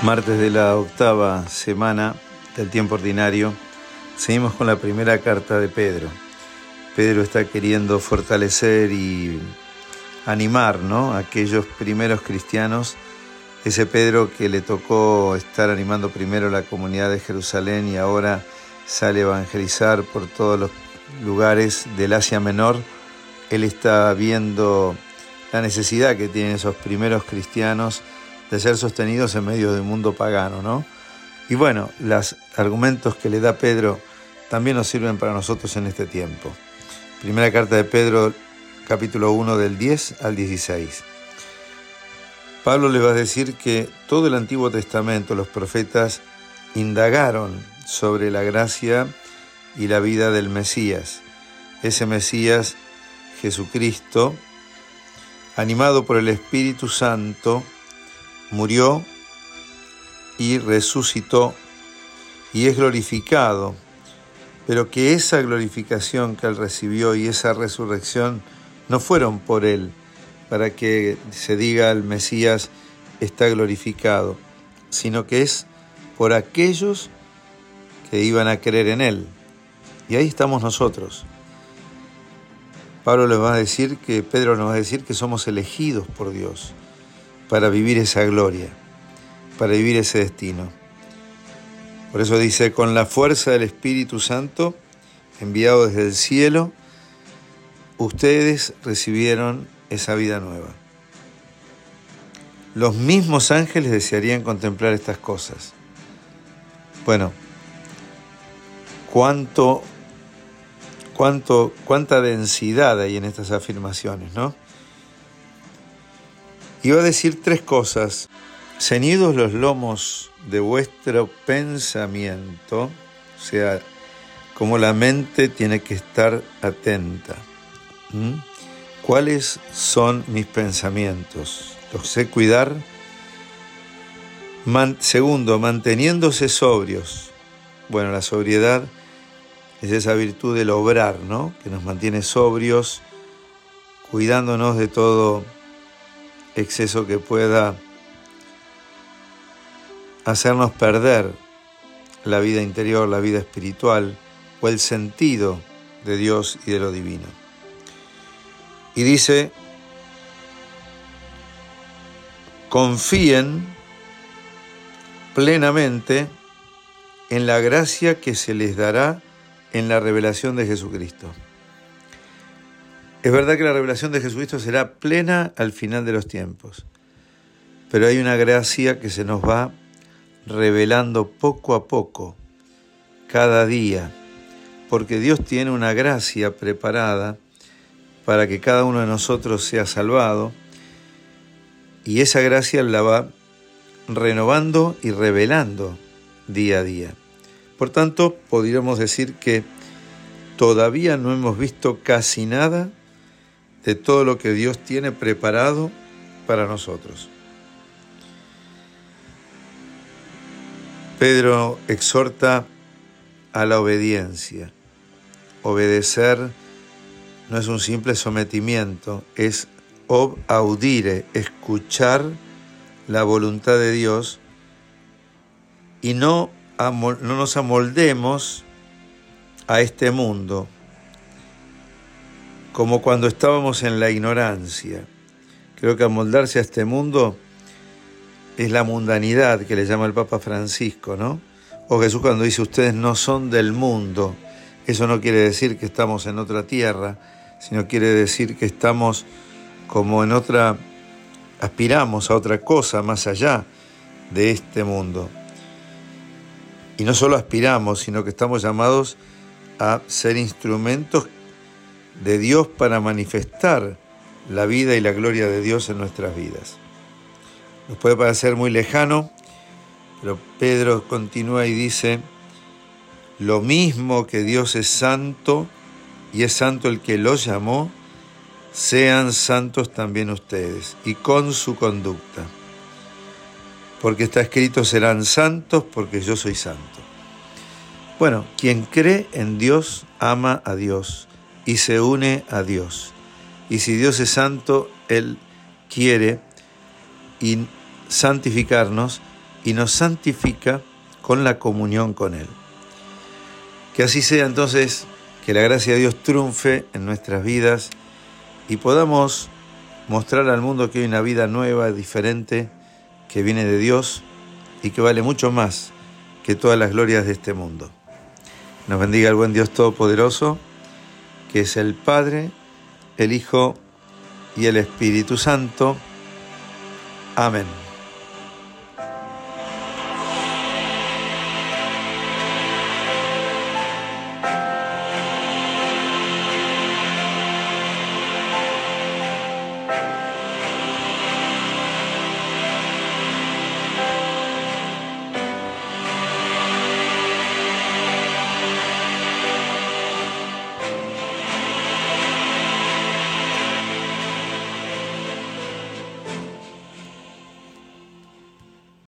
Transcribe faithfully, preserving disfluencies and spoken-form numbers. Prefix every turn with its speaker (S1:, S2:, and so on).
S1: Martes de la octava semana del tiempo ordinario, seguimos con la primera carta de Pedro. Pedro está queriendo fortalecer y animar, ¿no?, a aquellos primeros cristianos, ese Pedro que le tocó estar animando primero la comunidad de Jerusalén y ahora sale a evangelizar por todos los lugares del Asia Menor. Él está viendo la necesidad que tienen esos primeros cristianos de ser sostenidos en medio de un mundo pagano, ¿no? Y bueno, los argumentos que le da Pedro también nos sirven para nosotros en este tiempo. Primera carta de Pedro, capítulo uno, del diez al dieciséis. Pablo le va a decir que todo el Antiguo Testamento, los profetas indagaron sobre la gracia y la vida del Mesías. Ese Mesías, Jesucristo, animado por el Espíritu Santo, murió y resucitó y es glorificado, pero que esa glorificación que él recibió y esa resurrección no fueron por él, para que se diga el Mesías está glorificado, sino que es por aquellos que iban a creer en él. Y ahí estamos nosotros. Pablo les va a decir que, Pedro nos va a decir que somos elegidos por Dios para vivir esa gloria, para vivir ese destino. Por eso dice, con la fuerza del Espíritu Santo, enviado desde el cielo, ustedes recibieron esa vida nueva. Los mismos ángeles desearían contemplar estas cosas. Bueno, cuánto, cuánto, cuánta densidad hay en estas afirmaciones, ¿no? Y va a decir tres cosas. Ceñidos los lomos de vuestro pensamiento, o sea, como la mente tiene que estar atenta. ¿Mm? ¿Cuáles son mis pensamientos? ¿Los sé cuidar? Man- segundo, manteniéndose sobrios. Bueno, la sobriedad es esa virtud del obrar, ¿no?, que nos mantiene sobrios, cuidándonos de todo exceso que pueda hacernos perder la vida interior, la vida espiritual o el sentido de Dios y de lo divino. Y dice, confíen plenamente en la gracia que se les dará en la revelación de Jesucristo. Es verdad que la revelación de Jesucristo será plena al final de los tiempos, pero hay una gracia que se nos va revelando poco a poco, cada día, porque Dios tiene una gracia preparada para que cada uno de nosotros sea salvado, y esa gracia la va renovando y revelando día a día. Por tanto, podríamos decir que todavía no hemos visto casi nada de todo lo que Dios tiene preparado para nosotros. Pedro exhorta a la obediencia. Obedecer no es un simple sometimiento, es ob audire, escuchar la voluntad de Dios y no, amol, no nos amoldemos a este mundo, como cuando estábamos en la ignorancia. Creo que amoldarse a este mundo es la mundanidad que le llama el Papa Francisco, ¿no? O Jesús cuando dice, ustedes no son del mundo. Eso no quiere decir que estamos en otra tierra, sino quiere decir que estamos como en otra, aspiramos a otra cosa más allá de este mundo. Y no solo aspiramos, sino que estamos llamados a ser instrumentos de Dios para manifestar la vida y la gloria de Dios en nuestras vidas. Nos puede parecer muy lejano, pero Pedro continúa y dice, lo mismo que Dios es santo y es santo el que los llamó, sean santos también ustedes y con su conducta. Porque está escrito, serán santos porque yo soy santo. Bueno, quien cree en Dios ama a Dios y se une a Dios. Y si Dios es santo, Él quiere y santificarnos y nos santifica con la comunión con Él. Que así sea entonces, que la gracia de Dios triunfe en nuestras vidas y podamos mostrar al mundo que hay una vida nueva, diferente, que viene de Dios y que vale mucho más que todas las glorias de este mundo. Nos bendiga el buen Dios Todopoderoso, que es el Padre, el Hijo y el Espíritu Santo. Amén.